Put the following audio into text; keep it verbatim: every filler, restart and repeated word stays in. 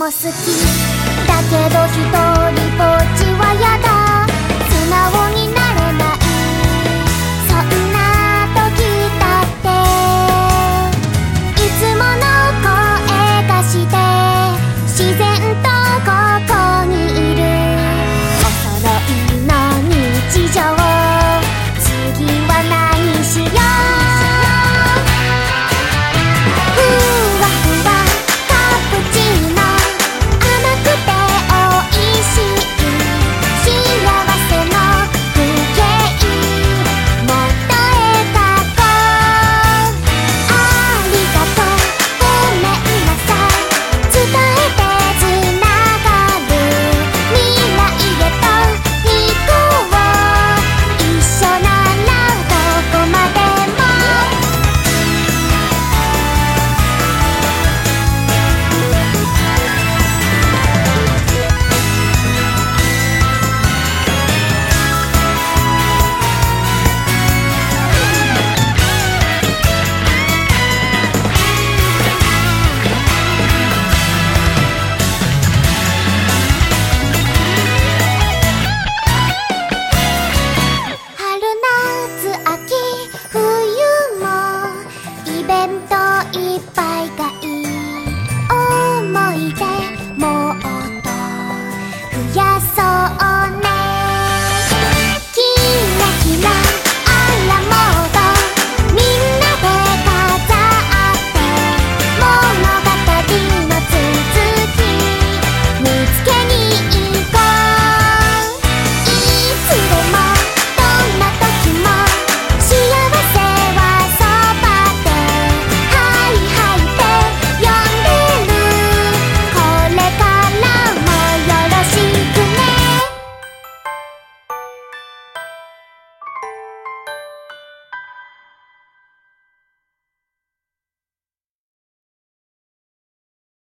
好きだけど一人ぼっちはやだ、素直になれない、そんな時だっていつもの声がして自然とここにいる、お揃いの日常、次は何しよう、ふわふわカプチーノ、甘くておいしい幸せの風景、もっと描こう、ありがとうごめんなさい、伝えてつながる未来へと行こう、一緒ならどこまでも春夏秋冬もイベントいっぱいがいい、思い出もっと増やそう